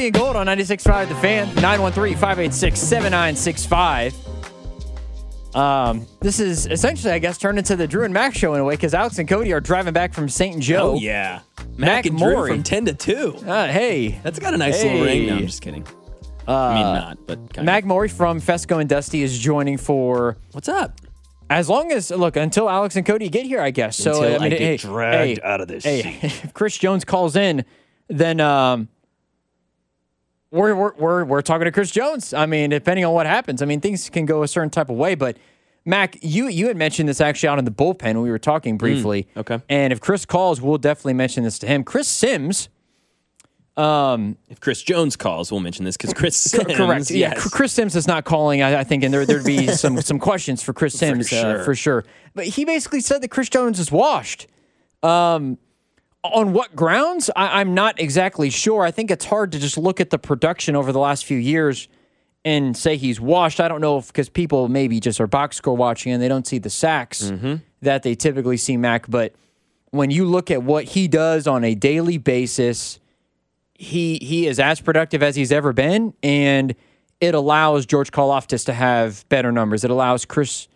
and Gold on 96.5 The Fan, 913-586-7965. This is essentially, I guess, turned into the Drew and Mac show in a way because Alex and Cody are driving back from St. Joe. Oh, yeah. Mac and Drew Maury. from 10 to 2. Hey. That's got a nice little ring. No, I'm just kidding. I mean, not, but kind Mac Maury from Fesco and Dusty is joining for... What's up? As long as, look, until Alex and Cody get here, I guess. So, Until I get hey, dragged out of this Hey, seat. if Chris Jones calls in, then we're talking to Chris Jones. I mean, depending on what happens. I mean, things can go a certain type of way. But, Mac, you had mentioned this actually out in the bullpen when we were talking briefly. Okay. And if Chris calls, we'll definitely mention this to him. Chris Sims... if Chris Jones calls, we'll mention this because Chris Sims. Correct. Yeah, yes. Chris Sims is not calling, I think, and there'd be some questions for Chris Sims for sure. But he basically said that Chris Jones is washed. On what grounds? I'm not exactly sure. I think it's hard to just look at the production over the last few years and say he's washed. I don't know if because people maybe just are box score watching and they don't see the sacks that they typically see, Mac. But when you look at what he does on a daily basis, he is as productive as he's ever been, and it allows George Karlaftis to have better numbers. It allows Charles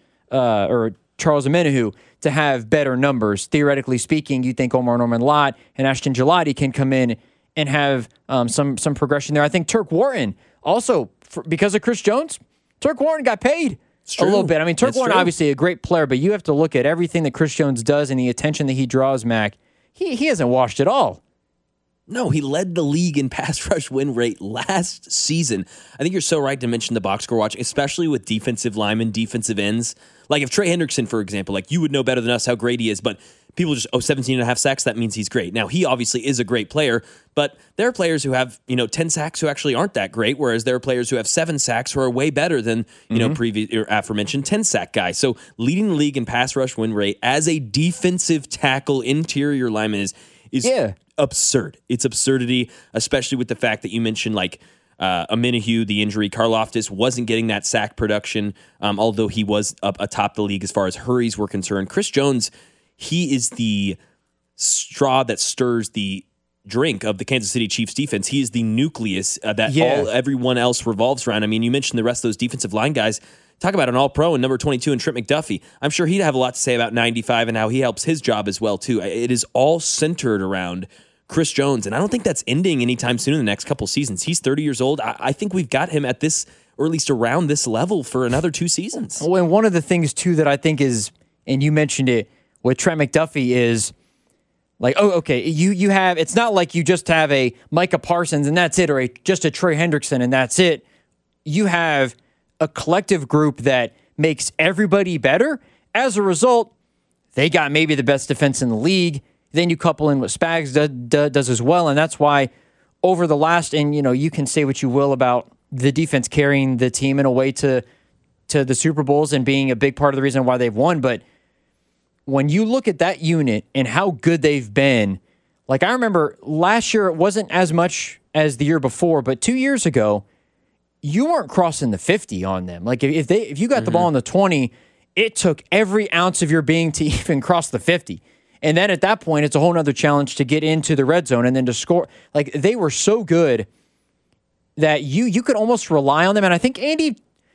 Omenihu to have better numbers. Theoretically speaking, you think Omar Norman Lott and Ashton Gelati can come in and have some progression there. I think Turk Wharton also, because of Chris Jones, Turk Wharton got paid a little bit. I mean, Turk Wharton obviously a great player, but you have to look at everything that Chris Jones does and the attention that he draws, Mac. He hasn't washed at all. No, he led the league in pass rush win rate last season. I think you're so right to mention the box score watching, especially with defensive linemen, defensive ends. Like if Trey Hendrickson, for example, like you would know better than us how great he is, but people just, 17 and a half sacks, that means he's great. Now, he obviously is a great player, but there are players who have, 10 sacks who actually aren't that great, whereas there are players who have 7 sacks who are way better than, previous or aforementioned 10 sack guy. So leading the league in pass rush win rate as a defensive tackle interior lineman is absurd. It's absurdity, especially with the fact that you mentioned Omenihu, the injury. Karlaftis wasn't getting that sack production, although he was up atop the league as far as hurries were concerned. Chris Jones, he is the straw that stirs the drink of the Kansas City Chiefs defense. He is the nucleus that everyone else revolves around. I mean, you mentioned the rest of those defensive line guys. Talk about an all-pro and number 22 and Trent McDuffie. I'm sure he'd have a lot to say about 95 and how he helps his job as well, too. It is all centered around Chris Jones, and I don't think that's ending anytime soon in the next couple seasons. He's 30 years old. I think we've got him at this, or at least around this level for another 2 seasons. Well, and one of the things, too, that I think is, and you mentioned it with Trent McDuffie is, you have, it's not like you just have a Micah Parsons and that's it, or just a Trey Hendrickson and that's it. You have a collective group that makes everybody better. As a result, they got maybe the best defense in the league. Then you couple in what Spags does as well, and that's why over the last, and you can say what you will about the defense carrying the team in a way to the Super Bowls and being a big part of the reason why they've won, but when you look at that unit and how good they've been, like I remember last year it wasn't as much as the year before, but 2 years ago, you weren't crossing the 50 on them. Like if you got the ball on the 20, it took every ounce of your being to even cross the 50. And then at that point, it's a whole nother challenge to get into the red zone and then to score. Like they were so good that you could almost rely on them. And I think Andy,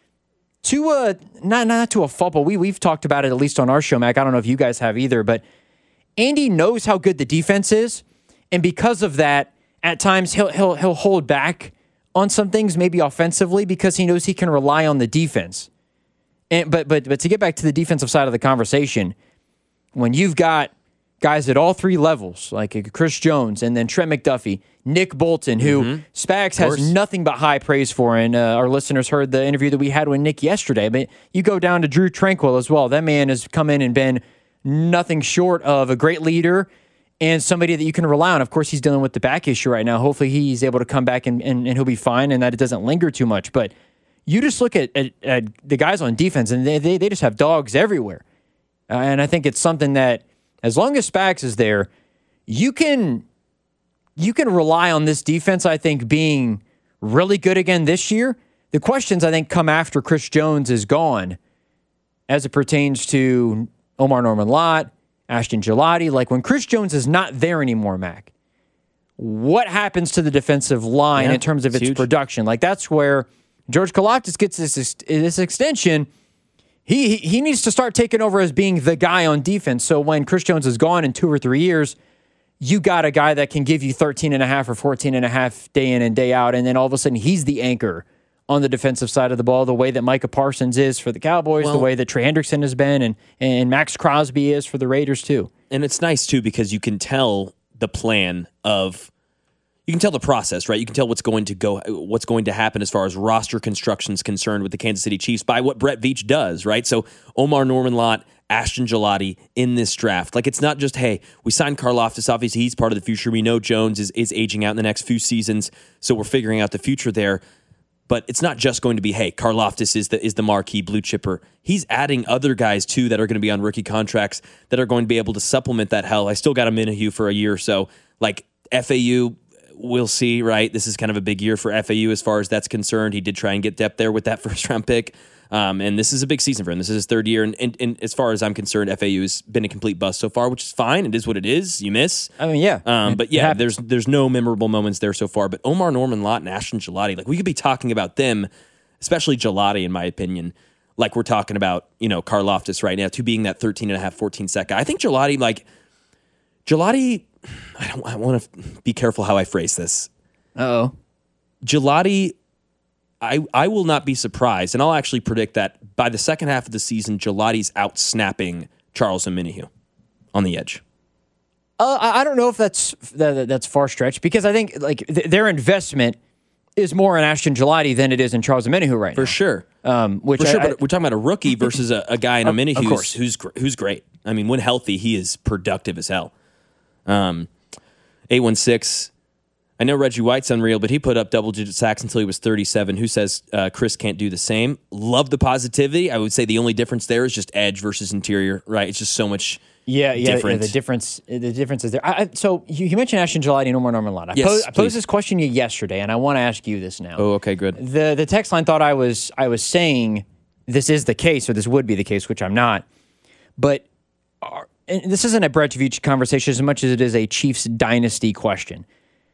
not to a fault, but we've talked about it at least on our show, Mac. I don't know if you guys have either, but Andy knows how good the defense is, and because of that, at times he'll hold back on some things, maybe offensively, because he knows he can rely on the defense. And but to get back to the defensive side of the conversation, when you've got guys at all 3 levels, like Chris Jones and then Trent McDuffie, Nick Bolton, who Spags has nothing but high praise for, and our listeners heard the interview that we had with Nick yesterday, but you go down to Drew Tranquill as well. That man has come in and been nothing short of a great leader and somebody that you can rely on. Of course, he's dealing with the back issue right now. Hopefully he's able to come back and he'll be fine and that it doesn't linger too much. But you just look at the guys on defense, and they just have dogs everywhere. And I think it's something that, as long as Spags is there, you can rely on this defense, I think, being really good again this year. The questions, I think, come after Chris Jones is gone as it pertains to Omar Norman Lott, Ashton Gelati. Like when Chris Jones is not there anymore, Mac, what happens to the defensive line in terms of its huge. production? Like, that's where George Karlaftis gets this extension. He needs to start taking over as being the guy on defense. So when Chris Jones is gone in 2 or 3 years, you got a guy that can give you 13.5 or 14.5 day in and day out, and then all of a sudden he's the anchor on the defensive side of the ball, the way that Micah Parsons is for the Cowboys, the way that Trey Hendrickson has been, and Max Crosby is for the Raiders too. And it's nice too because you can tell the plan of, you can tell the process, right? You can tell what's going to happen as far as roster construction is concerned with the Kansas City Chiefs by what Brett Veach does, right? So Omar Norman-Lott, Ashton Gillotte in this draft. Like, it's not just, hey, we signed Karlaftis, obviously he's part of the future. We know Jones is aging out in the next few seasons, so we're figuring out the future there. But it's not just going to be, hey, Karlaftis is the marquee blue chipper. He's adding other guys, too, that are going to be on rookie contracts that are going to be able to supplement that hell. I still got a Minihue for a year or so. Like, FAU, we'll see, right? This is kind of a big year for FAU as far as that's concerned. He did try and get depth there with that first-round pick. And this is a big season for him. This is his third year. And as far as I'm concerned, FAU has been a complete bust so far, which is fine. It is what it is. You miss. I mean, yeah. But yeah, there's no memorable moments there so far. But Omar Norman-Lott and Ashton Gillotte, like, we could be talking about them, especially Gillotte, in my opinion, like we're talking about, Karlaftis right now, to being that 13.5, 14 sec guy. I think Gillotte, I want to be careful how I phrase this. Uh-oh. Gillotte, I will not be surprised, and I'll actually predict that by the second half of the season, Gilotte's out-snapping Charles Omenihu on the edge. I don't know if that's far stretched, because I think their investment is more in Ashton Gillotte than it is in Charles Omenihu right now. For sure. But we're talking about a rookie versus a guy in Omenihu who's great. I mean, when healthy, he is productive as hell. 816. I know Reggie White's unreal, but he put up double-digit sacks until he was 37. Who says Chris can't do the same? Love the positivity. I would say the only difference there is just edge versus interior, right? It's just so much different. The difference is there. So you mentioned Ashton Gillotte and Omar Norman-Lott. I posed this question to you yesterday, and I want to ask you this now. Oh, okay, good. The text line thought I was saying this is the case, or this would be the case, which I'm not. But and this isn't a Brett Veach conversation as much as it is a Chiefs dynasty question.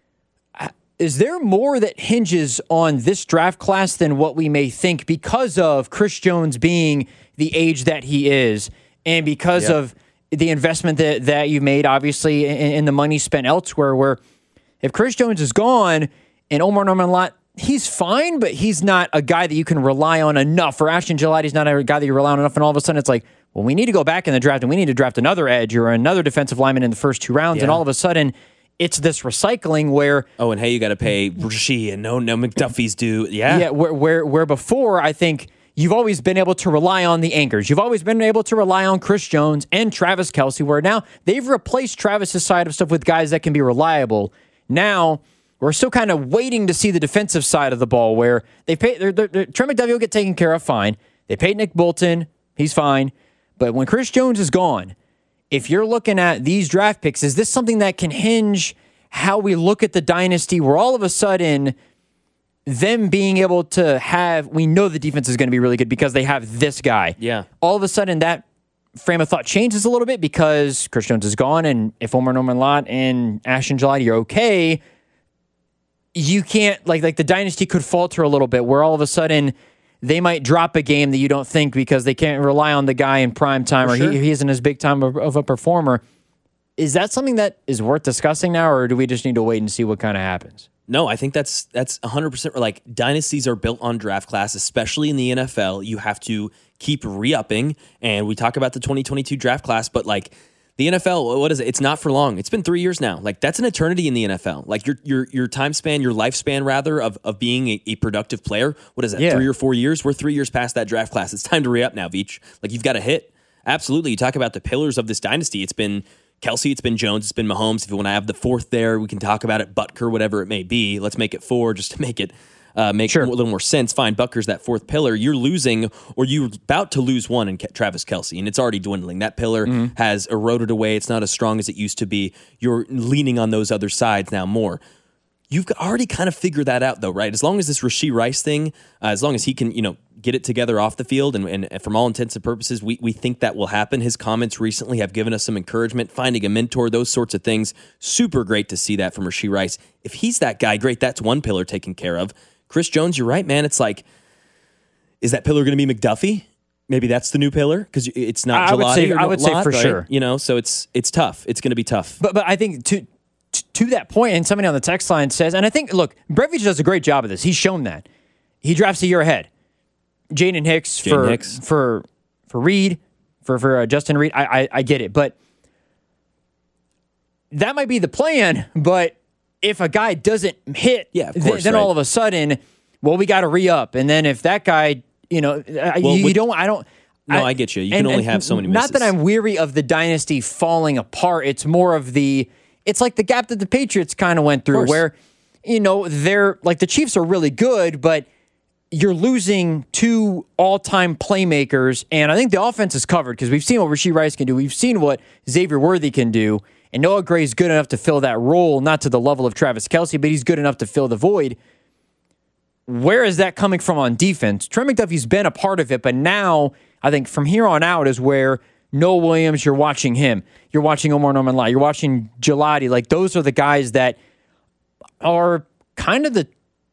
Is there more that hinges on this draft class than what we may think because of Chris Jones being the age that he is, and because of the investment that you made, obviously, in the money spent elsewhere, where if Chris Jones is gone and Omar Norman-Lott, he's fine, but he's not a guy that you can rely on enough, or Ashton Gillotte is not a guy that you rely on enough, and all of a sudden it's like, well, we need to go back in the draft and we need to draft another edge or another defensive lineman in the first 2 rounds, and all of a sudden it's this recycling where... Oh, and hey, you got to pay Rasheed and no McDuffie's due. Yeah. Yeah, where before, I think you've always been able to rely on the anchors. You've always been able to rely on Chris Jones and Travis Kelce, where now they've replaced Travis's side of stuff with guys that can be reliable. Now, we're still kind of waiting to see the defensive side of the ball, where they pay... Trey McDuffie will get taken care of fine. They paid Nick Bolton. He's fine. But when Chris Jones is gone... If you're looking at these draft picks, is this something that can hinge how we look at the dynasty, where all of a sudden them being able to have, we know the defense is going to be really good because they have this guy. Yeah. All of a sudden that frame of thought changes a little bit because Chris Jones is gone, and if Omar Norman-Lott and Ashton Gillotte are okay, you can't, like the dynasty could falter a little bit, where all of a sudden they might drop a game that you don't think because they can't rely on the guy in prime time, or he isn't as big time of a performer. Is that something that is worth discussing now, or do we just need to wait and see what kind of happens? No, I think that's 100%. Like, dynasties are built on draft class, especially in the NFL. You have to keep re-upping, and we talk about the 2022 draft class, but like the NFL, what is it? It's not for long. It's been 3 years now. Like, that's an eternity in the NFL. Like, your time span, your lifespan rather, of being a productive player. What is that? 3 or 4 years? We're 3 years past that draft class. It's time to re-up now, Veach. Like, you've got to hit. Absolutely. You talk about the pillars of this dynasty. It's been Kelce, it's been Jones, it's been Mahomes. If you want to have the fourth there, we can talk about it. Butker, whatever it may be. Let's make it 4 just to make it a little more sense. Fine, Butker's that fourth pillar. You're losing, or you're about to lose one in Travis Kelce, and it's already dwindling. That pillar has eroded away. It's not as strong as it used to be. You're leaning on those other sides now more. You've already kind of figured that out, though, right? As long as this Rashee Rice thing, as long as he can, get it together off the field, and from all intents and purposes, we think that will happen. His comments recently have given us some encouragement, finding a mentor, those sorts of things. Super great to see that from Rashee Rice. If he's that guy, great. That's one pillar taken care of. Chris Jones, you're right, man. It's like, is that pillar going to be McDuffie? Maybe that's the new pillar because it's not Gelati. I would say for sure. So it's tough. It's going to be tough. But I think to that point, and somebody on the text line says, and I think, look, Brett Veach does a great job of this. He's shown that. He drafts a year ahead. Jaden Hicks for Reed, for Justin Reed. I get it, but that might be the plan. But if a guy doesn't hit, then all of a sudden, we got to re-up. And then if that guy, I get you. You can only have so many misses. Not that I'm weary of the dynasty falling apart. It's more of it's like the gap that the Patriots kind of went through where, they're like the Chiefs are really good, but you're losing two all-time playmakers, and I think the offense is covered because we've seen what Rashee Rice can do. We've seen what Xavier Worthy can do, and Noah Gray's good enough to fill that role, not to the level of Travis Kelce, but he's good enough to fill the void. Where is that coming from on defense? Trent McDuffie's been a part of it, but now I think from here on out is where Noah Williams, you're watching him. You're watching Omar Norman-Lott. You're watching Gelati. Like, those are the guys that are kind of the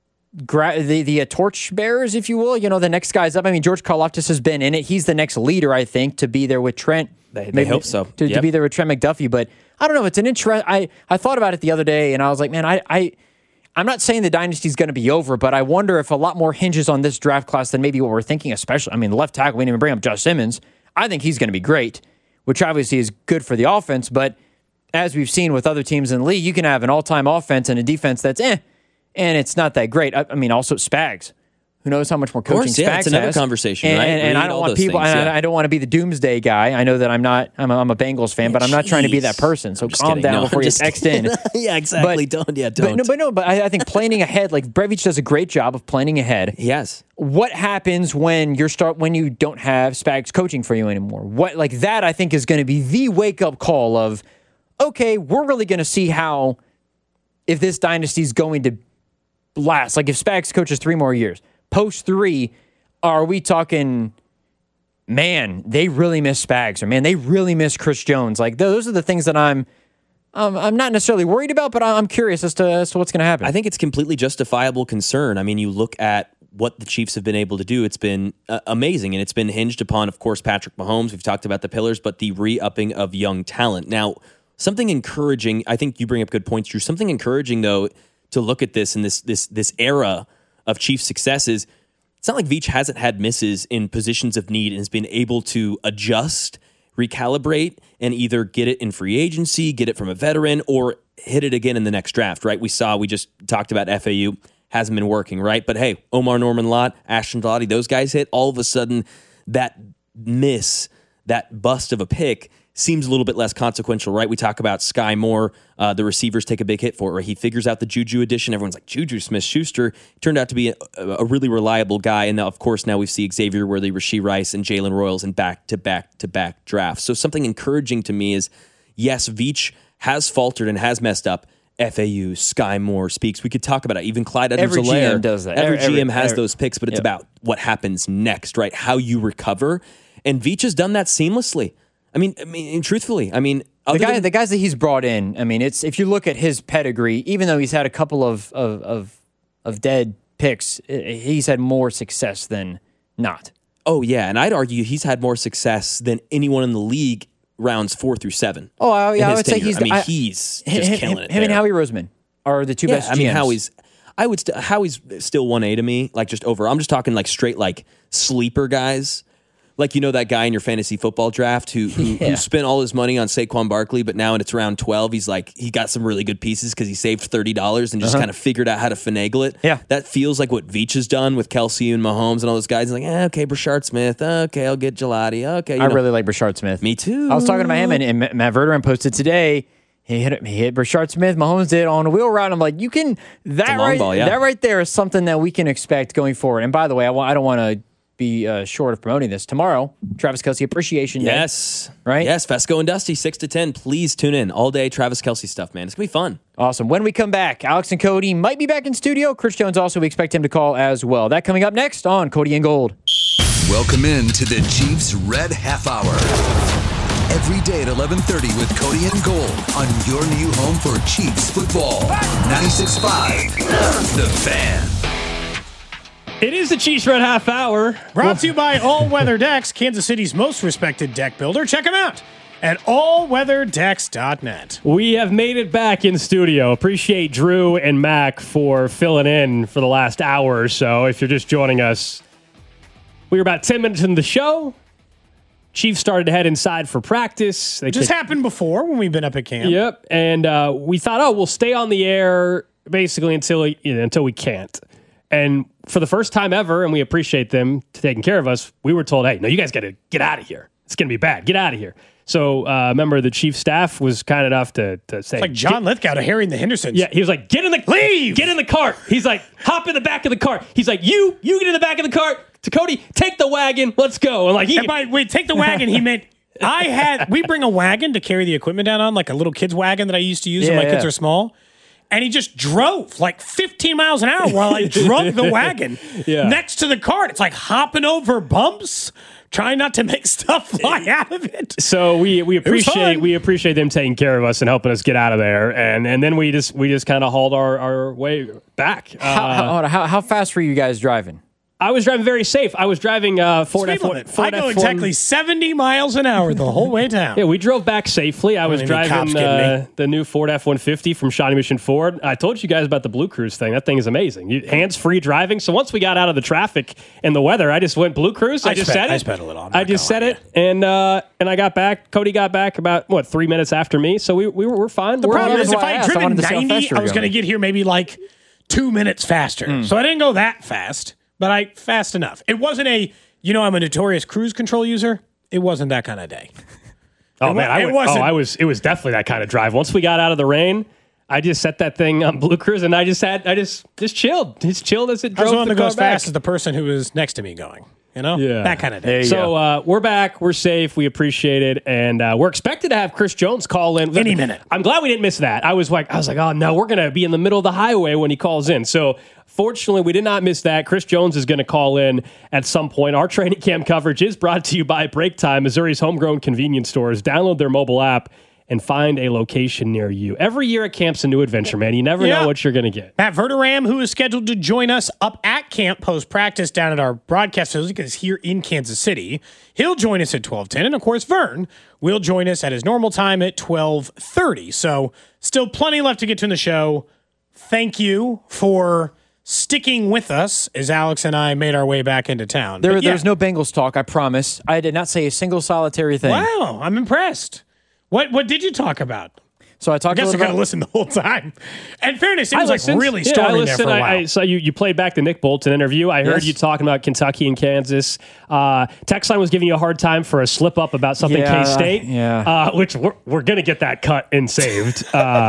torch bearers, if you will. The next guy's up. I mean, George Karlaftis has been in it. He's the next leader, I think, to be there with Trent. They hope so. To be there with Trent McDuffie. But I don't know. It's an interest. I thought about it the other day, and I was like, man, I'm not saying the dynasty's going to be over, but I wonder if a lot more hinges on this draft class than maybe what we're thinking, especially, the left tackle, we didn't even bring up Josh Simmons. I think he's going to be great, which obviously is good for the offense, but as we've seen with other teams in the league, you can have an all-time offense and a defense that's and it's not that great. Also Spags. Who knows how much more coaching Spags has. It's another conversation, right? And I don't want people, I don't want to be the doomsday guy. I know that I'm a Bengals fan, but I'm not trying to be that person. So calm down before you text in. Yeah, exactly. Don't. But I think planning ahead, like Brett Veach does a great job of planning ahead. Yes. What happens when you don't have Spags coaching for you anymore? That I think is going to be the wake-up call of, okay, we're really going to see if this dynasty is going to last. Like, if Spags coaches 3 more years, post 3, are we talking, man, they really miss Spags, or man, they really miss Chris Jones? Like, those are the things that I'm not necessarily worried about, but I'm curious as to what's going to happen. I think it's completely justifiable concern. I mean, you look at what the Chiefs have been able to do. It's been amazing, and it's been hinged upon, of course, Patrick Mahomes. We've talked about the pillars, but the re-upping of young talent. Now, something encouraging, I think you bring up good points, Drew. Something encouraging, though, to look at this in this era of Chiefs successes, it's not like Veach hasn't had misses in positions of need and has been able to adjust, recalibrate, and either get it in free agency, get it from a veteran, or hit it again in the next draft, right? We just talked about FAU, hasn't been working, right? But hey, Omar Norman-Lott, Ashton Gelati, those guys hit. All of a sudden, that miss, that bust of a pick seems a little bit less consequential, right? We talk about Sky Moore, the receivers take a big hit for it, right? He figures out the Juju addition. Everyone's like, Juju Smith-Schuster turned out to be a really reliable guy. And now, of course, we see Xavier Worthy, Rashee Rice, and Jalen Royals in back-to-back-to-back drafts. So something encouraging to me is, yes, Veach has faltered and has messed up. FAU, Sky Moore speaks. We could talk about it. Even Clyde Edwards-Helaire. Every GM does that. Every GM has those picks, but it's about what happens next, right? How you recover. And Veach has done that seamlessly. I mean, truthfully, the guys that he's brought in. It's if you look at his pedigree, even though he's had a couple of dead picks, he's had more success than not. Oh yeah, and I'd argue he's had more success than anyone in the league rounds 4 through 7. Oh yeah, I would say he's just killing it. Him and Howie Roseman are the two best GMs. Howie's still 1A to me. Like just over, I'm just talking like straight like sleeper guys. Like, that guy in your fantasy football draft who spent all his money on Saquon Barkley, but now when it's round 12, he's like, he got some really good pieces because he saved $30 and just kind of figured out how to finagle it. Yeah. That feels like what Veach has done with Kelce and Mahomes and all those guys. He's like, okay, Brashard Smith. Okay, I'll get Gelati. Okay. I really like Brashard Smith. Me too. I was talking about him, and Matt Verderin posted today, he hit Brashard Smith. Mahomes did on a wheel route. I'm like, that right there is something that we can expect going forward. And by the way, I don't want to be short of promoting this. Tomorrow, Travis Kelce Appreciation Day. Yes. Right? Yes, Fesco and Dusty, 6 to 10. Please tune in. All day Travis Kelce stuff, man. It's going to be fun. Awesome. When we come back, Alex and Cody might be back in studio. Chris Jones also, we expect him to call as well. That coming up next on Cody and Gold. Welcome in to the Chiefs Red Half Hour. Every day at 11:30 with Cody and Gold on your new home for Chiefs football. 96.5, The Fan. It is the Chiefs Red Half Hour. Brought to you by All Weather Decks, Kansas City's most respected deck builder. Check them out at allweatherdecks.net. We have made it back in studio. Appreciate Drew and Mac for filling in for the last hour or so. If you're just joining us, we were about 10 minutes into the show. Chiefs started to head inside for practice. It just happened before when we've been up at camp. Yep, and we thought, we'll stay on the air basically until we can't. And for the first time ever, and we appreciate them taking care of us, we were told, hey, no, you guys got to get out of here. It's going to be bad. Get out of here. So remember, the chief staff was kind enough to say, it's like John Lithgow to Harry and the Hendersons. Yeah, he was like, get in the cart. He's like, hop in the back of the cart. He's like, you get in the back of the cart. To Cody, take the wagon. Let's go. And like, take the wagon. He meant we bring a wagon to carry the equipment down on, like a little kid's wagon that I used to use when my kids were small. And he just drove like 15 miles an hour while I drug the wagon next to the cart. It's like hopping over bumps, trying not to make stuff fly out of it. So we appreciate them taking care of us and helping us get out of there. And then we just kind of hauled our way back. How fast were you guys driving? I was driving very safe. I was driving Ford F1. I go exactly 70 miles an hour the whole way down. Yeah, we drove back safely. I was driving the new Ford F-150 from Shawnee Mission Ford. I told you guys about the Blue Cruise thing. That thing is amazing. Hands-free driving. So once we got out of the traffic and the weather, I just went Blue Cruise. I just said it. I just said it, and I got back. Cody got back about 3 minutes after me. So we're fine. The problem is if I had driven 90, I was going to get here maybe like 2 minutes faster. So I didn't go that fast. But fast enough. It wasn't I'm a notorious cruise control user. It wasn't that kind of day. It was definitely that kind of drive. Once we got out of the rain, I just set that thing on Blue Cruise and I just chilled. Just chilled as it drove. I was willing to go as back. fast as the person who was next to me going. That kind of day. So we're back. We're safe. We appreciate it, and we're expected to have Chris Jones call in any minute. I'm glad we didn't miss that. I was like, oh no, we're gonna be in the middle of the highway when he calls in. So fortunately, we did not miss that. Chris Jones is going to call in at some point. Our training camp coverage is brought to you by Break Time, Missouri's homegrown convenience stores. Download their mobile app and find a location near you. Every year at camp's a new adventure, man. You never know what you're going to get. Matt Verderam, who is scheduled to join us up at camp post-practice down at our broadcast facility because he's here in Kansas City. He'll join us at 12:10. And, of course, Vern will join us at his normal time at 12:30. So still plenty left to get to in the show. Thank you for sticking with us as Alex and I made our way back into town. There's no Bengals talk, I promise. I did not say a single solitary thing. Wow, I'm impressed. What did you talk about? So I talked. I guess I got to listen the whole time. In fairness, it was really storming there for a while. I saw you played back the Nick Bolton interview. I heard you talking about Kentucky and Kansas. Text line was giving you a hard time for a slip up about something K-State. Which we're gonna get that cut and saved.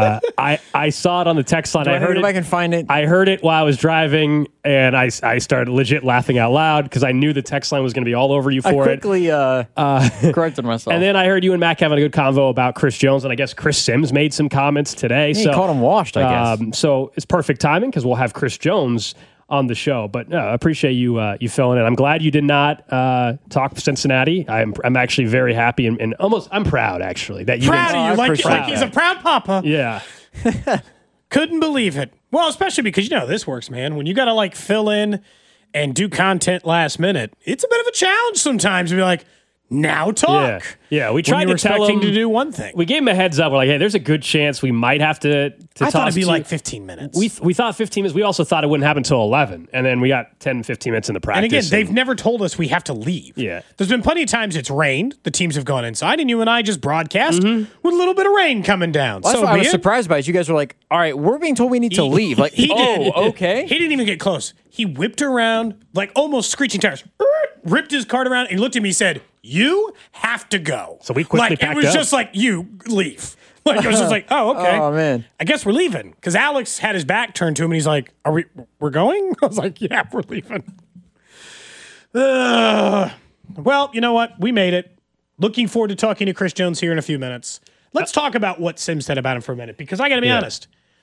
I saw it on the text line. I heard it. If I can find it. I heard it while I was driving, and I started legit laughing out loud because I knew the text line was going to be all over you for it. I quickly corrected myself. And then I heard you and Mac having a good convo about Chris Jones, and I guess Chris Sims made some comments today. He caught him washed, I guess. So it's perfect timing because we'll have Chris Jones on the show. But I appreciate you filling in. I'm glad you did not talk Cincinnati. I'm actually very happy and almost I'm proud actually that you proud of you like he's a proud papa. Yeah. Couldn't believe it. Well, especially because you know how this works, man. When you got to fill in and do content last minute, it's a bit of a challenge sometimes to be like, now talk. Yeah. We tried to tell him to do one thing. We gave him a heads up. We're like, hey, there's a good chance we might have to I thought it'd be like 15 minutes. We thought 15 minutes. We also thought it wouldn't happen until 11. And then we got 10, 15 minutes in the practice. And again, they've never told us we have to leave. Yeah. There's been plenty of times it's rained. The teams have gone inside, and you and I just broadcast with a little bit of rain coming down. Well, so I was surprised by it. You guys were like, all right, we're being told we need to leave. Like, okay. He didn't even get close. He whipped around, like almost screeching tires, ripped his cart around, and looked at me and said, you have to go. So we quickly packed up. It was just like, you leave. Like, it was just like, oh, okay. Oh, man. I guess we're leaving. Because Alex had his back turned to him, and he's like, we're going? I was like, yeah, we're leaving. Well, you know what? We made it. Looking forward to talking to Chris Jones here in a few minutes. Let's talk about what Sim said about him for a minute, because I got to be honest.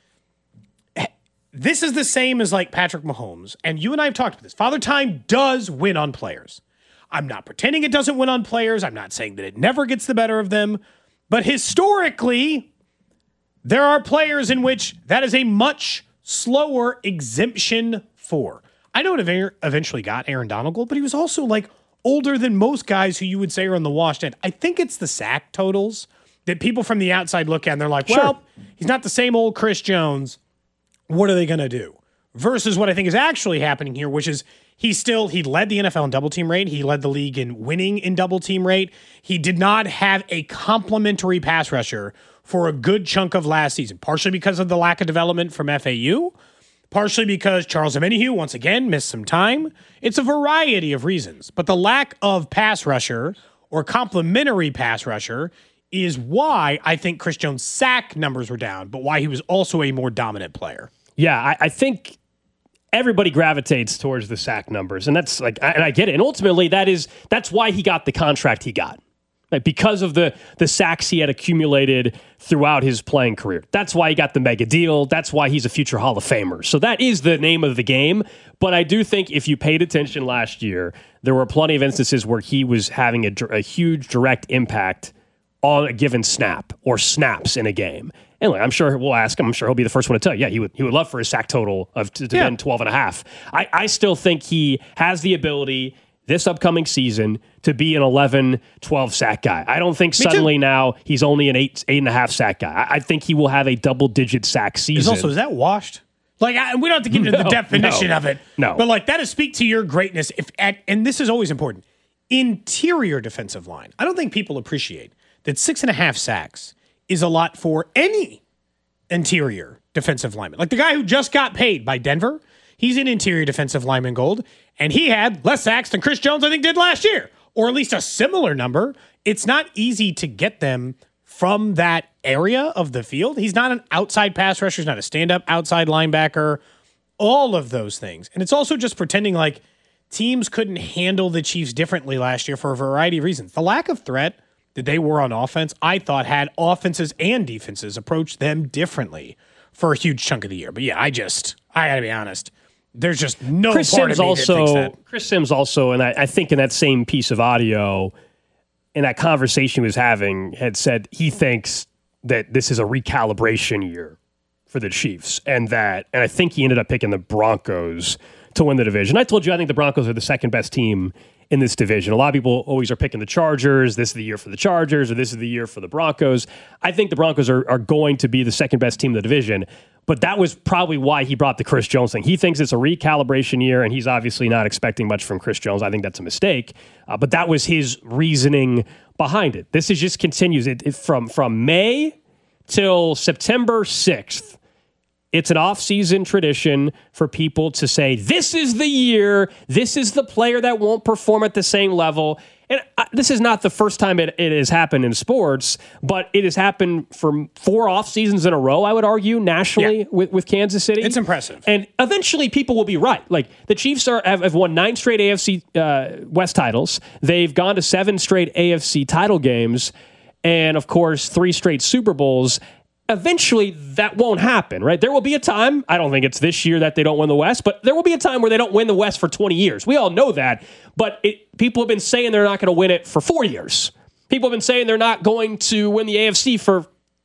This is the same as like Patrick Mahomes, and you and I have talked about this. Father Time does win on players. I'm not pretending it doesn't win on players. I'm not saying that it never gets the better of them. But historically, there are players in which that is a much slower exemption for. I know it eventually got Aaron Donald, but he was also like older than most guys who you would say are on the washed end. I think it's the sack totals that people from the outside look at and they're like, well, he's not the same old Chris Jones. What are they going to do? Versus what I think is actually happening here, which is he led the NFL in double team rate. He led the league in winning in double team rate. He did not have a complimentary pass rusher for a good chunk of last season, partially because of the lack of development from FAU, partially because Charles Omenihu, once again, missed some time. It's a variety of reasons, but the lack of pass rusher or complimentary pass rusher is why I think Chris Jones' sack numbers were down, but why he was also a more dominant player. Yeah, I think everybody gravitates towards the sack numbers, and that's like, and I get it. And ultimately, that's why he got the contract he got, right? Because of the sacks he had accumulated throughout his playing career. That's why he got the mega deal. That's why he's a future Hall of Famer. So that is the name of the game. But I do think if you paid attention last year, there were plenty of instances where he was having a huge direct impact on a given snap or snaps in a game. And I'm sure we'll ask him. I'm sure he'll be the first one to tell you, yeah, he would love for his sack total to been 12.5. I still think he has the ability this upcoming season to be an 11, 12 sack guy. I don't think suddenly now he's only an 8.5 sack guy. I think he will have a double-digit sack season. Also, is that washed? Like, we don't have to get into the definition of it. No. But like, that is speak to your greatness. And this is always important. Interior defensive line. I don't think people appreciate that 6.5 sacks is a lot for any interior defensive lineman. Like the guy who just got paid by Denver, he's an interior defensive lineman gold, and he had less sacks than Chris Jones, I think, did last year, or at least a similar number. It's not easy to get them from that area of the field. He's not an outside pass rusher. He's not a stand-up outside linebacker, all of those things. And it's also just pretending like teams couldn't handle the Chiefs differently last year for a variety of reasons. The lack of threat that they were on offense, I thought had offenses and defenses approach them differently for a huge chunk of the year. But yeah, I gotta be honest, there's just no Chris part Sims of me that thinks that. Chris Sims also, and I think in that same piece of audio, in that conversation he was having, had said he thinks that this is a recalibration year for the Chiefs, and I think he ended up picking the Broncos to win the division. I told you I think the Broncos are the second best team in this division. A lot of people always are picking the Chargers. This is the year for the Chargers, or this is the year for the Broncos. I think the Broncos are going to be the second best team in the division, but that was probably why he brought the Chris Jones thing. He thinks it's a recalibration year, and he's obviously not expecting much from Chris Jones. I think that's a mistake, but that was his reasoning behind it. This is just continues from May till September 6th. It's an off-season tradition for people to say, this is the year, this is the player that won't perform at the same level. And this is not the first time it has happened in sports, but it has happened for 4 off-seasons in a row, I would argue, nationally with Kansas City. It's impressive. And eventually people will be right. Like, the Chiefs have won 9 straight AFC West titles. They've gone to 7 straight AFC title games, and, of course, 3 straight Super Bowls. Eventually, that won't happen, right? There will be a time, I don't think it's this year that they don't win the West, but there will be a time where they don't win the West for 20 years. We all know that, but people have been saying they're not going to win it for 4 years. People have been saying they're not going to win the AFC for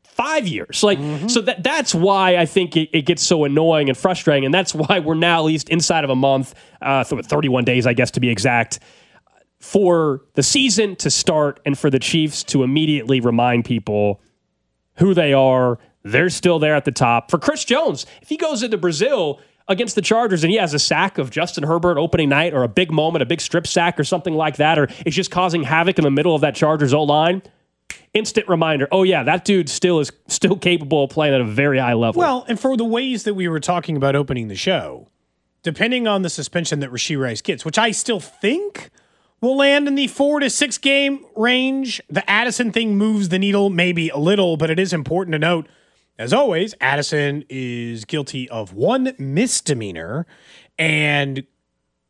5 years. So that's why I think it gets so annoying and frustrating, and that's why we're now at least inside of a month, 31 days, I guess, to be exact, for the season to start and for the Chiefs to immediately remind people who they are. They're still there at the top. For Chris Jones, if he goes into Brazil against the Chargers and he has a sack of Justin Herbert opening night, or a big moment, a big strip sack or something like that, or it's just causing havoc in the middle of that Chargers O-line, instant reminder, oh yeah, that dude still capable of playing at a very high level. Well, and for the ways that we were talking about opening the show, depending on the suspension that Rashee Rice gets, which I still think will land in the 4 to 6 game range. The Addison thing moves the needle maybe a little, but it is important to note, as always, Addison is guilty of 1 misdemeanor, and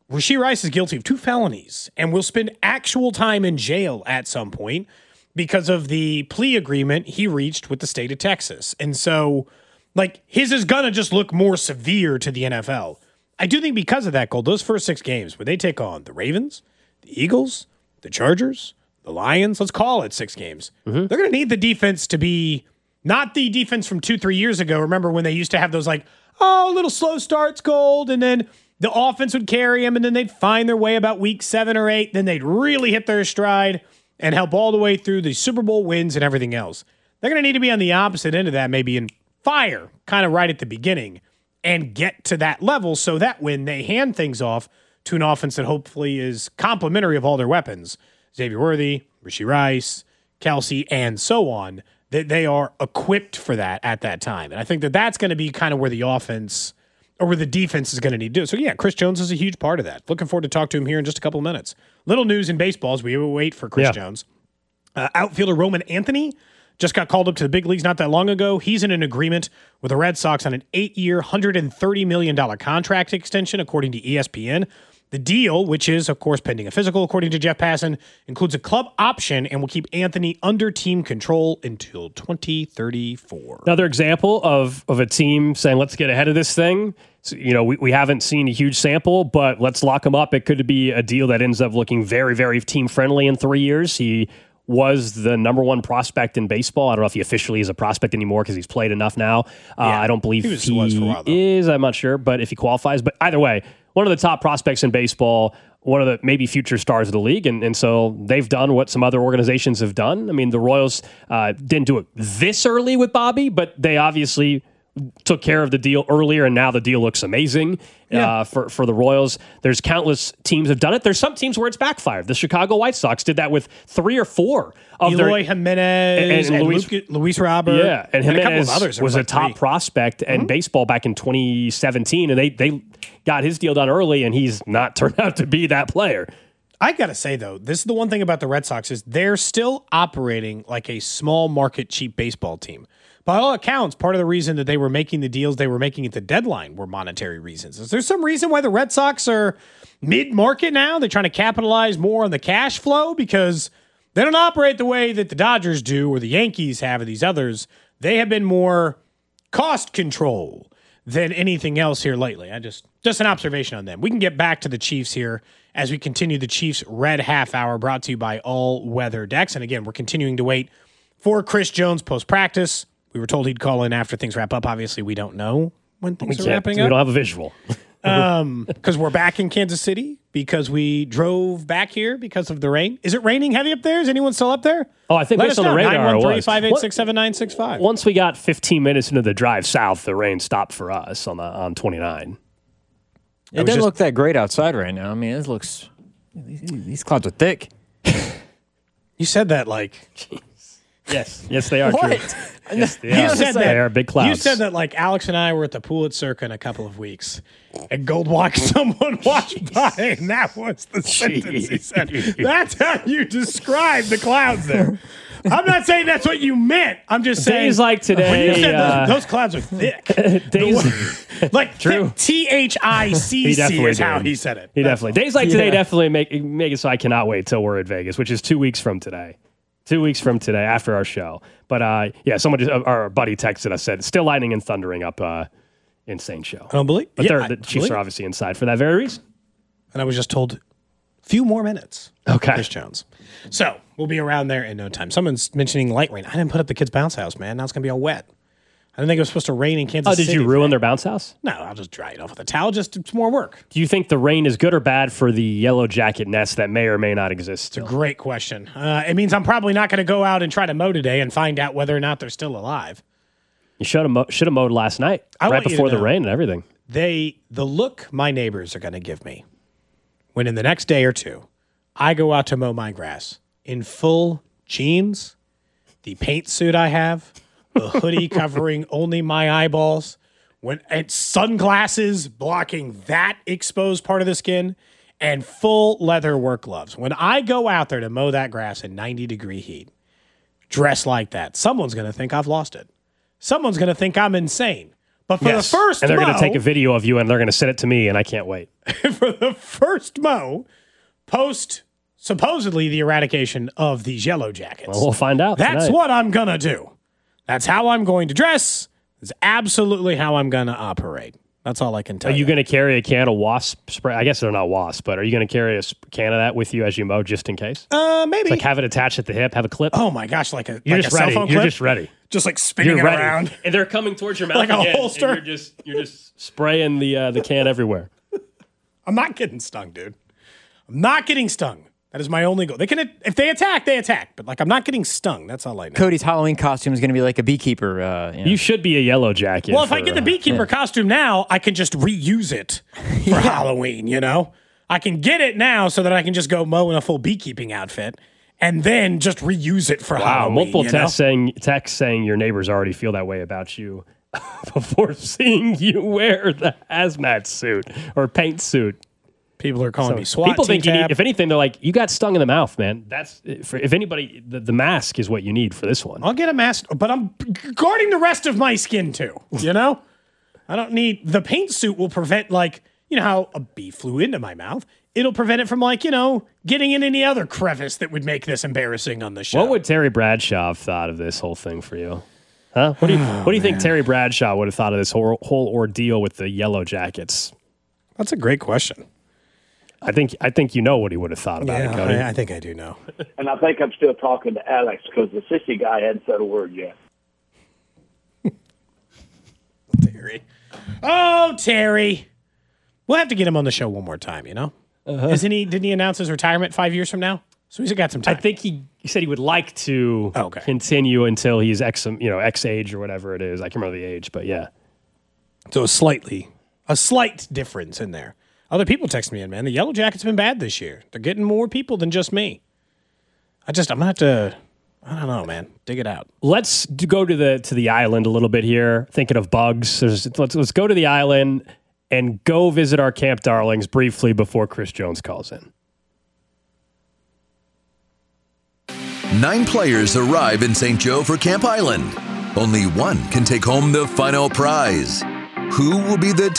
Rashee Rice is guilty of 2 felonies and will spend actual time in jail at some point because of the plea agreement he reached with the state of Texas. And so, like, his is going to just look more severe to the NFL. I do think because of that, Gold, those first 6 games where they take on the Ravens, the Eagles, the Chargers, the Lions, let's call it 6 games, they're going to need the defense to be not the defense from 2-3 years ago. Remember when they used to have those, like, little slow starts, Gold, and then the offense would carry them, and then they'd find their way about week 7 or 8. Then they'd really hit their stride and help all the way through the Super Bowl wins and everything else. They're going to need to be on the opposite end of that, maybe in fire, kind of right at the beginning, and get to that level so that when they hand things off to an offense that hopefully is complementary of all their weapons, Xavier Worthy, Rashee Rice, Kelsey, and so on, that they are equipped for that at that time. And I think that that's going to be kind of where the offense or where the defense is going to need to do. So, yeah, Chris Jones is a huge part of that. Looking forward to talk to him here in just a couple of minutes. Little news in baseball as we wait for Chris Jones. Outfielder Roman Anthony just got called up to the big leagues not that long ago. He's in an agreement with the Red Sox on an 8-year, $130 million contract extension, according to ESPN. The deal, which is, of course, pending a physical, according to Jeff Passan, includes a club option and will keep Anthony under team control until 2034. Another example of a team saying, let's get ahead of this thing. So, we haven't seen a huge sample, but let's lock him up. It could be a deal that ends up looking very, very team-friendly in 3 years. He was the number 1 prospect in baseball. I don't know if he officially is a prospect anymore because he's played enough now. I don't believe he was for a while, though. is. I'm not sure, but if he qualifies. But either way, one of the top prospects in baseball, one of the maybe future stars of the league. And so they've done what some other organizations have done. I mean, the Royals didn't do it this early with Bobby, but they obviously took care of the deal earlier, and now the deal looks amazing for the Royals. There's countless teams have done it. There's some teams where it's backfired. The Chicago White Sox did that with 3 or 4 of Eloy Jimenez and Luis Robert. Yeah, and Jimenez a couple of others was a top prospect in baseball back in 2017, and they got his deal done early, and he's not turned out to be that player. I got to say, though, this is the one thing about the Red Sox is they're still operating like a small market, cheap baseball team. By all accounts, part of the reason that they were making the deals they were making at the deadline were monetary reasons. Is there some reason why the Red Sox are mid-market now? They're trying to capitalize more on the cash flow because they don't operate the way that the Dodgers do or the Yankees have or these others. They have been more cost control than anything else here lately. Just an observation on them. We can get back to the Chiefs here as we continue the Chiefs Red Half Hour brought to you by All Weather Decks. And again, we're continuing to wait for Chris Jones post-practice. We were told he'd call in after things wrap up. Obviously, we don't know when things are wrapping up. We don't have a visual. Because we're back in Kansas City, because we drove back here because of the rain. Is it raining heavy up there? Is anyone still up there? Oh, I think based on the radar, 913-586-7965. Once we got 15 minutes into the drive south, the rain stopped for us on 29. It doesn't look that great outside right now. I mean, it looks these clouds are thick. You said that like... Yes, they are. What? True. Yes, they You are. said They that. are big clouds. You said that like Alex and I were at the Pulitzer in a couple of weeks, and Gold watched someone walk by, and that was the sentence he said. That's how you describe the clouds there. I'm not saying that's what you meant. I'm just saying. Days like today, when you said those clouds are thick. Like True. THICC is how he said it. He definitely. Days like today definitely make it so I cannot wait till we're at Vegas, which is 2 weeks from today. 2 weeks from today after our show. But someone our buddy texted us, said, still lightning and thundering up insane show. I don't believe. But the Chiefs are obviously inside for that very reason. And I was just told few more minutes. Okay. Chris Jones. So we'll be around there in no time. Someone's mentioning light rain. I didn't put up the kids' bounce house, man. Now it's going to be all wet. I didn't think it was supposed to rain in Kansas City. Oh, did you ruin their bounce house? No, I'll just dry it off with a towel. Just it's more work. Do you think the rain is good or bad for the yellow jacket nest that may or may not exist still? Great question. It means I'm probably not going to go out and try to mow today and find out whether or not they're still alive. You should have mowed last night, right before the rain and everything. The look my neighbors are going to give me when in the next day or two, I go out to mow my grass in full jeans, the paint suit I have, the hoodie covering only my eyeballs, and sunglasses blocking that exposed part of the skin, and full leather work gloves. When I go out there to mow that grass in 90-degree heat, dressed like that, someone's going to think I've lost it. Someone's going to think I'm insane. But for the first and they're going to Mo- take a video of you and they're going to send it to me, and I can't wait. for the first Mo, post supposedly the eradication of these Yellow Jackets. Well, we'll find out. That's tonight. what I'm going to do. That's how I'm going to dress. It's absolutely how I'm going to operate. That's all I can tell Are you. you going to carry a can of wasp spray? I guess they're not wasp, but are you going to carry a can of that with you as you mow just in case? Maybe. Like have it attached at the hip, have a clip. Oh my gosh, like a You're like just a cell ready. phone You're clip? just ready. Just like spinning You're it ready, around. and they're coming towards your mouth Like a again, holster. and you're just spraying the can everywhere. I'm not getting stung, dude. I'm not getting stung. That is my only goal. They can, if they attack, they attack. But like, I'm not getting stung. That's all I know. Cody's Halloween costume is going to be like a beekeeper. You should be a Yellow Jacket. Well, if I get the beekeeper costume now, I can just reuse it for Halloween, you know? I can get it now so that I can just go mow in a full beekeeping outfit and then just reuse it for Halloween. Multiple you know? texts saying your neighbors already feel that way about you before seeing you wear the hazmat suit or paint suit. People are calling me SWAT People think you team need, tab. if anything, they're like, you got stung in the mouth, man. That's if anybody, the mask is what you need for this one. I'll get a mask, but I'm guarding the rest of my skin too, you know? I don't need, the paint suit will prevent, like, you know how a bee flew into my mouth? It'll prevent it from, like, you know, getting in any other crevice that would make this embarrassing on the show. What would Terry Bradshaw have thought of this whole thing for you? Huh? What do you think Terry Bradshaw would have thought of this whole ordeal with the Yellow Jackets? That's a great question. I think you know what he would have thought about it, Cody. I think I do know. And I think I'm still talking to Alex because the sissy guy hadn't said a word yet. Terry. Oh, Terry. We'll have to get him on the show one more time, you know? Didn't he announce his retirement 5 years from now? So he's got some time. I think he said he would like to continue until he's X age or whatever it is. I can't remember the age, but yeah. So a slight difference in there. Other people text me in, man. The Yellow Jackets have been bad this year. They're getting more people than just me. I'm gonna have to, I don't know, man. Dig it out. Let's go to the island a little bit here. Thinking of bugs. Let's go to the island and go visit our Camp Darlings briefly before Chris Jones calls in. 9 players arrive in St. Joe for Camp Island. Only one can take home the final prize. Who will be the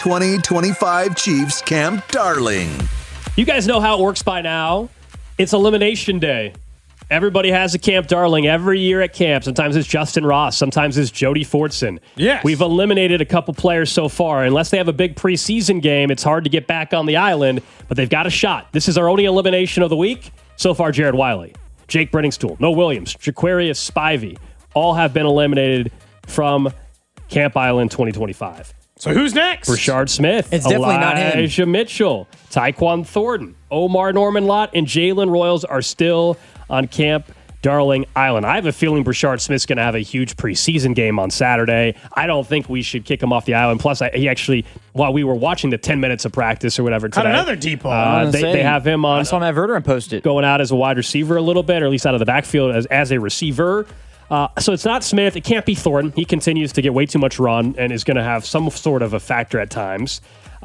2025 Chiefs Camp Darling? You guys know how it works by now. It's Elimination Day. Everybody has a Camp Darling every year at camp. Sometimes it's Justin Ross. Sometimes it's Jody Fortson. Yes. We've eliminated a couple players so far. Unless they have a big preseason game, it's hard to get back on the island, but they've got a shot. This is our only elimination of the week. So far, Jared Wiley, Jake Brenningstool, Noah Williams, Jaquarius Spivey, all have been eliminated from Camp Island 2025. So who's next? Rashard Smith. It's definitely not him. Elijah Mitchell, Tyquan Thornton, Omar Norman Lott, and Jalen Royals are still on Camp Darling Island. I have a feeling Rashard Smith's going to have a huge preseason game on Saturday. I don't think we should kick him off the island. Plus, he actually, while we were watching the 10 minutes of practice or whatever today, Got another deep ball. they have him on. I saw Matt Verderin post it. Going out as a wide receiver a little bit, or at least out of the backfield as a receiver. So it's not Smith. It can't be Thornton. He continues to get way too much run and is going to have some sort of a factor at times.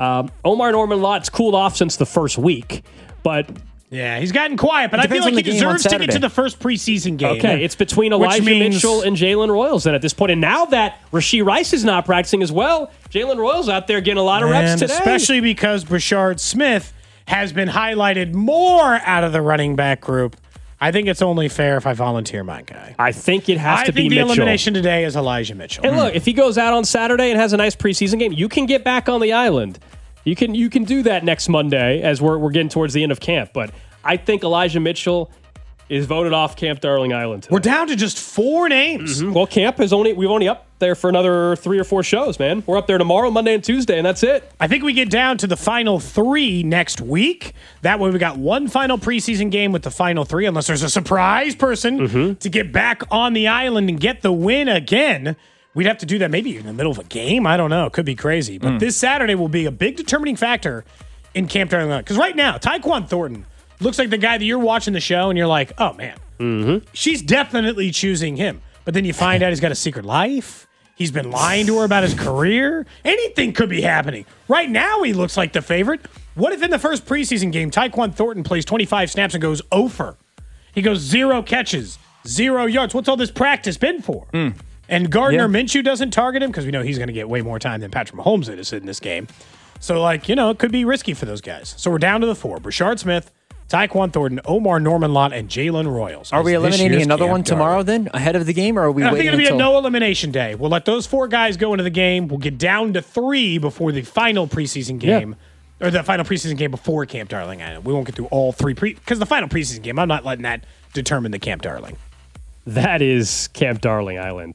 Omar Norman Lott's cooled off since the first week, but Yeah, he's gotten quiet, but I feel depends like on he the game on deserves to get Saturday. to the first preseason game. okay, it's between Which Elijah means- Mitchell and Jalen Royals then at this point. And now that Rashee Rice is not practicing as well, Jalen Royals out there getting a lot of reps And today. especially because Rashard Smith has been highlighted more out of the running back group. I think it's only fair if I volunteer my guy. I think it has I to be think the Mitchell. elimination today is Elijah Mitchell. And look, if he goes out on Saturday and has a nice preseason game, you can get back on the island. You can do that next Monday as we're getting towards the end of camp. But I think Elijah Mitchell is voted off Camp Darling Island today. We're down to just 4 names. Well, camp is we've only up there for another 3 or 4 shows, man. We're up there tomorrow, Monday, and Tuesday, and that's it. I think we get down to the final 3 next week. That way we got one final preseason game with the final 3, unless there's a surprise person to get back on the island and get the win again. We'd have to do that maybe in the middle of a game. I don't know. It could be crazy. But this Saturday will be a big determining factor in Camp Darling Island. Because right now, Tyquan Thornton looks like the guy that you're watching the show and you're like, oh, man, she's definitely choosing him. But then you find out he's got a secret life. He's been lying to her about his career. Anything could be happening. Right now, he looks like the favorite. What if in the first preseason game, Tyquan Thornton plays 25 snaps and goes 0 for? He goes 0 catches, 0 yards. What's all this practice been for? And Gardner Yeah. Minshew doesn't target him because we know he's going to get way more time than Patrick Mahomes did in this game. So, it could be risky for those guys. So we're down to the 4. Brashard Smith, Tyquan Thornton, Omar Norman-Lott, and Jalen Royals. Are we as this eliminating year's another Camp one tomorrow Darling. then, ahead of the game, or are we I think waiting it'll be a until... no elimination day. We'll let those 4 guys go into the game. We'll get down to 3 before the final preseason game, or the final preseason game before Camp Darling. We won't get through all 3 because the final preseason game, I'm not letting that determine the Camp Darling. That is Camp Darling Island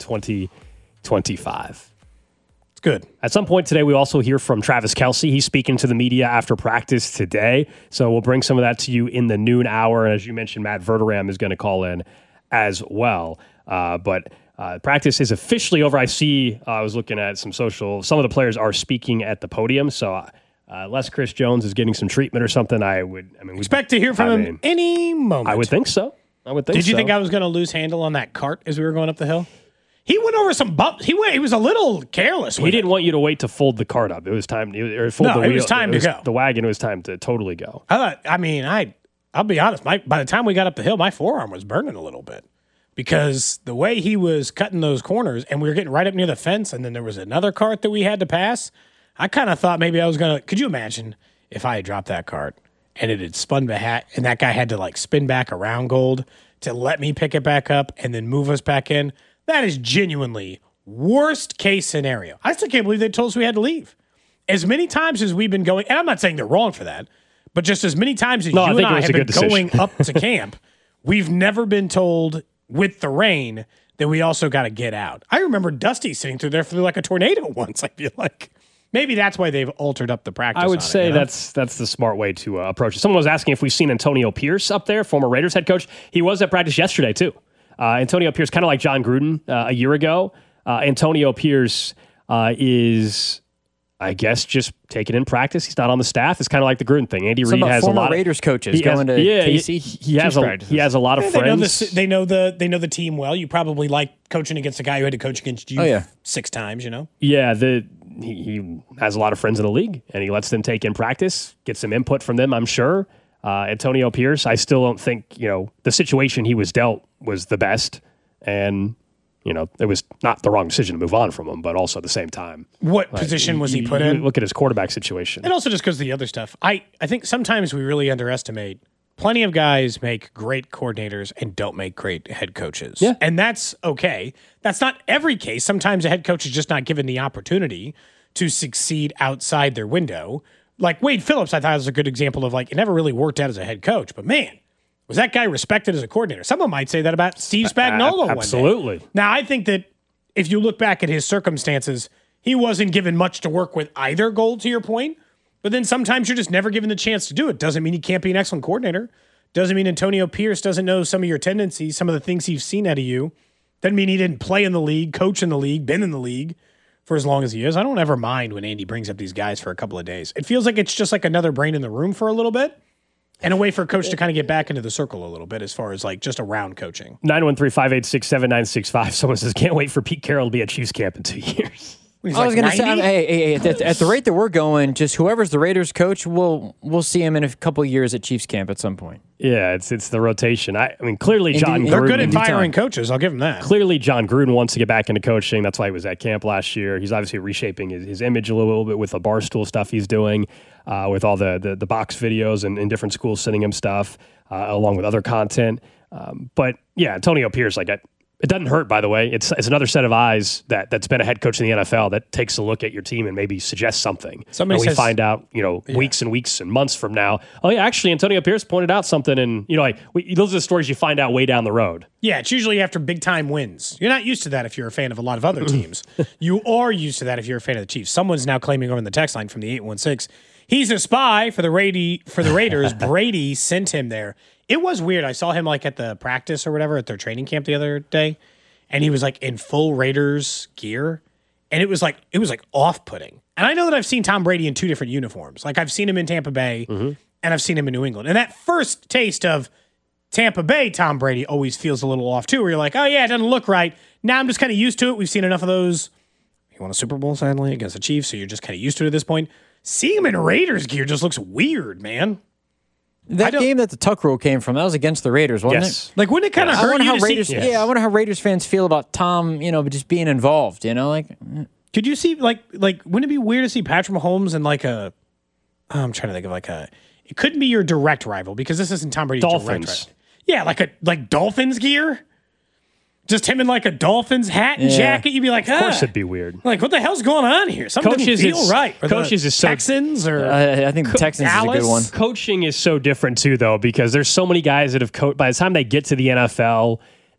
2025. It's good. At some point today, we also hear from Travis Kelce. He's speaking to the media after practice today. So we'll bring some of that to you in the noon hour. And as you mentioned, Matt Verderam is going to call in as well. But practice is officially over. I was looking at some of the players are speaking at the podium. So unless Chris Jones is getting some treatment or something, Expect to hear from him any moment. I would think so. Did you think I was going to lose handle on that cart as we were going up the hill? He went over some bumps. He was a little careless. He didn't want you to wait to fold the cart up. It was time. It was time to go. The wagon. It was time to totally go. I'll be honest. By the time we got up the hill, my forearm was burning a little bit because the way he was cutting those corners, and we were getting right up near the fence, and then there was another cart that we had to pass. I kind of thought maybe I was gonna. Could you imagine if I had dropped that cart and it had spun back, and that guy had to spin back around Gold to let me pick it back up and then move us back in? That is genuinely worst case scenario. I still can't believe they told us we had to leave. As many times as we've been going, and I'm not saying they're wrong for that, but just as many times as you and I have been going up to camp, we've never been told with the rain that we also got to get out. I remember Dusty sitting through there like a tornado once, I feel like. Maybe that's why they've altered up the practice. I would say that's the smart way to approach it. Someone was asking if we've seen Antonio Pierce up there, former Raiders head coach. He was at practice yesterday, too. Antonio Pierce, kind of like John Gruden a year ago. Antonio Pierce is, I guess, just taking in practice. He's not on the staff. It's kind of like the Gruden thing. Andy Reid has a lot of Raiders coaches going to KC. He has a lot of friends. They know the team well. You probably like coaching against a guy who had to coach against you 6 times. Yeah, he has a lot of friends in the league, and he lets them take in practice, get some input from them, I'm sure. Antonio Pierce, I still don't think, the situation he was dealt was the best. And, it was not the wrong decision to move on from him, but also at the same time. What position was he put in? Look at his quarterback situation. And also just because of the other stuff. I think sometimes we really underestimate. Plenty of guys make great coordinators and don't make great head coaches. Yeah. And that's okay. That's not every case. Sometimes a head coach is just not given the opportunity to succeed outside their window. Like Wade Phillips, I thought was a good example of it never really worked out as a head coach. But man, was that guy respected as a coordinator? Someone might say that about Steve Spagnuolo Absolutely. one day. Now, I think that if you look back at his circumstances, he wasn't given much to work with either, Gold, to your point. But then sometimes you're just never given the chance to do it. Doesn't mean he can't be an excellent coordinator. Doesn't mean Antonio Pierce doesn't know some of your tendencies, some of the things he's seen out of you. Doesn't mean he didn't play in the league, coach in the league, been in the league for as long as he is. I don't ever mind when Andy brings up these guys for a couple of days. It feels like it's just like another brain in the room for a little bit and a way for a coach to kind of get back into the circle a little bit as far as just around coaching. 913-586-7965. Someone says, can't wait for Pete Carroll to be at Chiefs camp in 2 years. I was going to say, at the rate that we're going, just whoever's the Raiders coach, we'll see him in a couple of years at Chiefs camp at some point. Yeah, it's the rotation. I mean, clearly John Gruden. They're good at firing coaches. I'll give them that. Clearly John Gruden wants to get back into coaching. That's why he was at camp last year. He's obviously reshaping his image a little bit with the Barstool stuff he's doing, with all the box videos and different schools sending him stuff, along with other content. But yeah, Antonio Pierce, it doesn't hurt, by the way. It's another set of eyes that's been a head coach in the NFL that takes a look at your team and maybe suggests something. Somebody and we find out, weeks and weeks and months from now, oh yeah, actually Antonio Pierce pointed out something, and those are the stories you find out way down the road. Yeah, it's usually after big time wins. You're not used to that if you're a fan of a lot of other teams. You are used to that if you're a fan of the Chiefs. Someone's now claiming over in the text line from the 816, he's a spy for the Raiders. Brady sent him there. It was weird. I saw him at the practice or whatever at their training camp the other day, and he was in full Raiders gear, and it was off-putting. And I know that I've seen Tom Brady in 2 different uniforms. I've seen him in Tampa Bay, and I've seen him in New England. And that first taste of Tampa Bay Tom Brady always feels a little off too, where you're like, oh yeah, it doesn't look right. Now I'm just kind of used to it. We've seen enough of those. He won a Super Bowl, sadly, against the Chiefs, so you're just kind of used to it at this point. Seeing him in Raiders gear just looks weird, man. That game that the Tuck rule came from, that was against the Raiders, wasn't Yes. it? Like, wouldn't it kind of I hurt wonder you how to Raiders. see? Yeah, I wonder how Raiders fans feel about Tom, just being involved. Could you see like wouldn't it be weird to see Patrick Mahomes in like a? I'm trying to think of like a. It couldn't be your direct rival because this isn't Tom Brady's direct Dolphins. rival. Yeah, like Dolphins gear. Just him in like a Dolphins hat and jacket. You'd be like, Of course, it'd be weird. Like, what the hell's going on here? Something Coaches doesn't feel is- right. Or coaches the is so- Texans or I think the Texans is a Dallas? good one. Coaching is so different too, though, because there's so many guys that have coached. By the time they get to the NFL,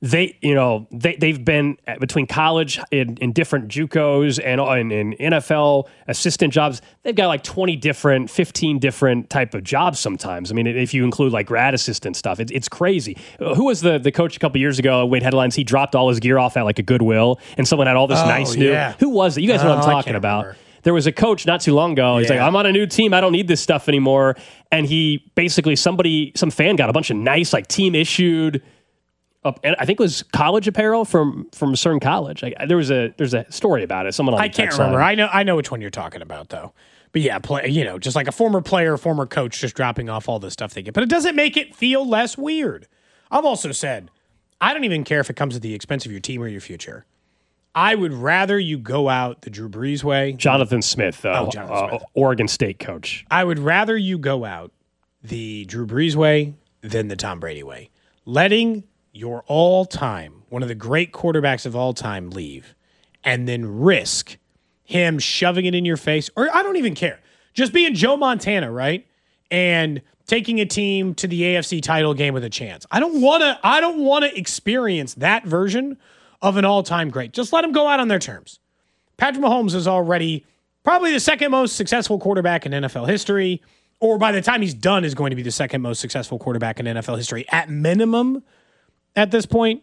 they've been between college in different JUCOs and in NFL assistant jobs. They've got like 15 different type of jobs sometimes. I mean, if you include like grad assistant stuff, it's crazy. Who was the coach a couple years ago? Wade headlines. He dropped all his gear off at like a Goodwill, and someone had all this nice new. yeah. Who was it? You guys know what I'm I talking can't about. remember. There was a coach not too long ago. He's like, Yeah. I'm on a new team. I don't need this stuff anymore. And he basically, some fan got a bunch of nice, like team issued, and I think it was college apparel from a certain college. Like, there's a story about it. Someone on I the can't text remember. line. I know which one you're talking about though. But yeah, just like a former player, former coach, just dropping off all the stuff they get. But it doesn't make it feel less weird. I've also said, I don't even care if it comes at the expense of your team or your future. I would rather you go out the Drew Brees way. Jonathan Smith, Jonathan Smith. Oregon State coach. I would rather you go out the Drew Brees way than the Tom Brady way. Letting your all-time, one of the great quarterbacks of all time, leave and then risk him shoving it in your face, or I don't even care. Just being Joe Montana, right? And taking a team to the AFC title game with a chance. I don't want to experience that version of an all-time great. Just let him go out on their terms. Patrick Mahomes is already probably the second most successful quarterback in NFL history, or by the time he's done is going to be the second most successful quarterback in NFL history at minimum. At this point,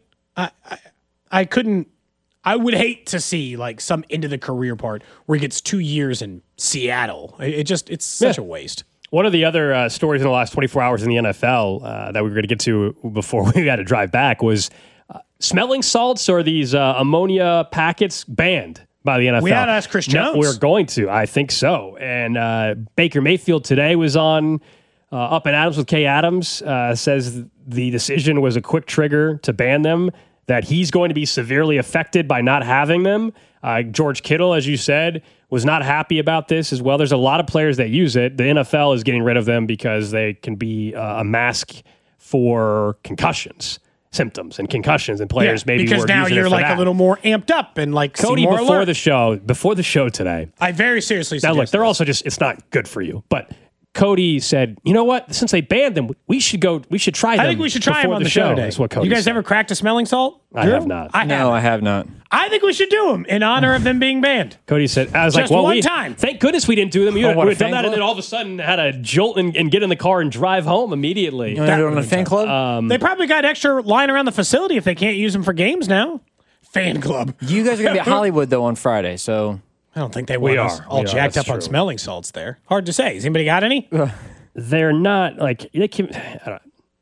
I would hate to see like some into the career part where he gets 2 years in Seattle. It's such a waste. One of the other stories in the last 24 hours in the NFL that we were going to get to before we had to drive back was smelling salts or these ammonia packets banned by the NFL. We had to ask Chris Jones. No, we're going to. I think so. And Baker Mayfield today was on Up and Adams with Kay Adams, says the decision was a quick trigger to ban them, that he's going to be severely affected by not having them. George Kittle, as you said, was not happy about this as well. There's a lot of players that use it. The NFL is getting rid of them because they can be a mask for concussions, symptoms and concussions, and players maybe because were now using you're it for like that. a little more amped up and like Cody, more before alert. the show today. I very seriously Now, look, suggest they're this. also just, it's not good for you. But Cody said, you know what? Since they banned them, we should try them. I think we should try him before on the show today. Is what Cody You guys said. ever cracked a smelling salt? I Drew? have not. No, I have not. I think we should do them in honor of them being banned. Cody said, I was Just like, well, one time. Thank goodness we didn't do them. You what, would a have done fan that, and club? then all of a sudden had a jolt and get in the car and drive home immediately. You want to do it on a fan club? They probably got extra lying around the facility if they can't use them for games now. Fan club. You guys are going to be at Hollywood, though, on Friday, so... I don't think they want us are. all We are. jacked That's up on true. smelling salts there. Hard to say. Has anybody got any? They're not like they can. I don't know.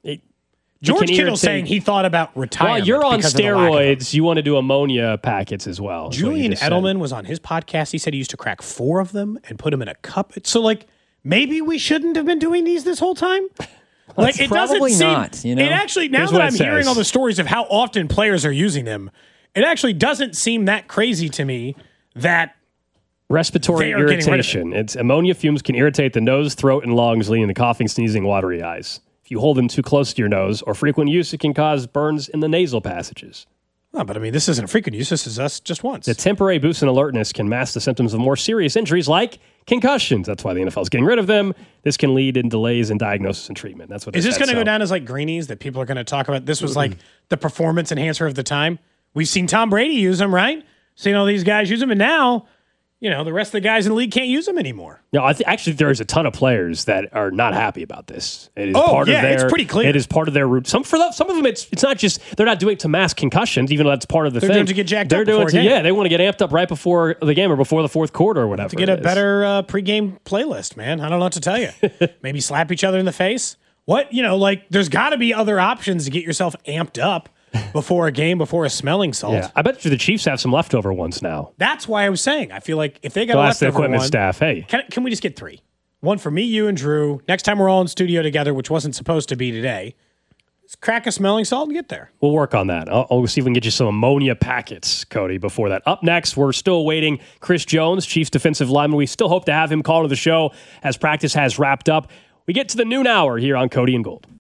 George can Kittle irritate- saying he thought about While retirement. you're on because of the lack of them. steroids, you want to do ammonia packets as well. is what you Julian just said. Edelman was on his podcast. He said he used to crack 4 of them and put them in a cup. So, like, maybe we shouldn't have been doing these this whole time? Like, it doesn't Probably seem. not, you know? It actually, now Here's that what I'm it hearing says. all the stories of how often players are using them, it actually doesn't seem that crazy to me that Respiratory They are getting rid of it. irritation. It's ammonia fumes can irritate the nose, throat, and lungs, leading to coughing, sneezing, watery eyes. If you hold them too close to your nose or frequent use, it can cause burns in the nasal passages. Oh, but I mean, this isn't frequent use. This is us just once. The temporary boost in alertness can mask the symptoms of more serious injuries like concussions. That's why the NFL is getting rid of them. This can lead in delays in diagnosis and treatment. That's what Is it this said. going to go So- down as like greenies that people are going to talk about? This was like the performance enhancer of the time. We've seen Tom Brady use them, right? Seen all these guys use them, and now, you know, the rest of the guys in the league can't use them anymore. No, actually, there's a ton of players that are not happy about this. It is Oh, part yeah, of their, it's pretty clear. It is part of their route. Some of them, it's not just they're not doing it to mask concussions, even though that's part of the They're thing. doing it to get jacked They're up doing before it to, a game. yeah, they want to get amped up right before the game or before the fourth quarter or whatever. To get it a is. better pregame playlist, man. I don't know what to tell you. Maybe slap each other in the face. What, you know, like there's got to be other options to get yourself amped up before a game, before a smelling salt. Yeah, I bet you the Chiefs have some leftover ones now. That's why I was saying I feel like if they got They'll a ask the leftover equipment one, staff, hey, can we just get 3? One for me, you, and Drew. Next time we're all in studio together, which wasn't supposed to be today, let's crack a smelling salt and get there. We'll work on that. I'll see if we can get you some ammonia packets, Cody, before that. Up next, we're still awaiting Chris Jones, Chiefs defensive lineman. We still hope to have him call to the show as practice has wrapped up. We get to the noon hour here on Cody and Gold.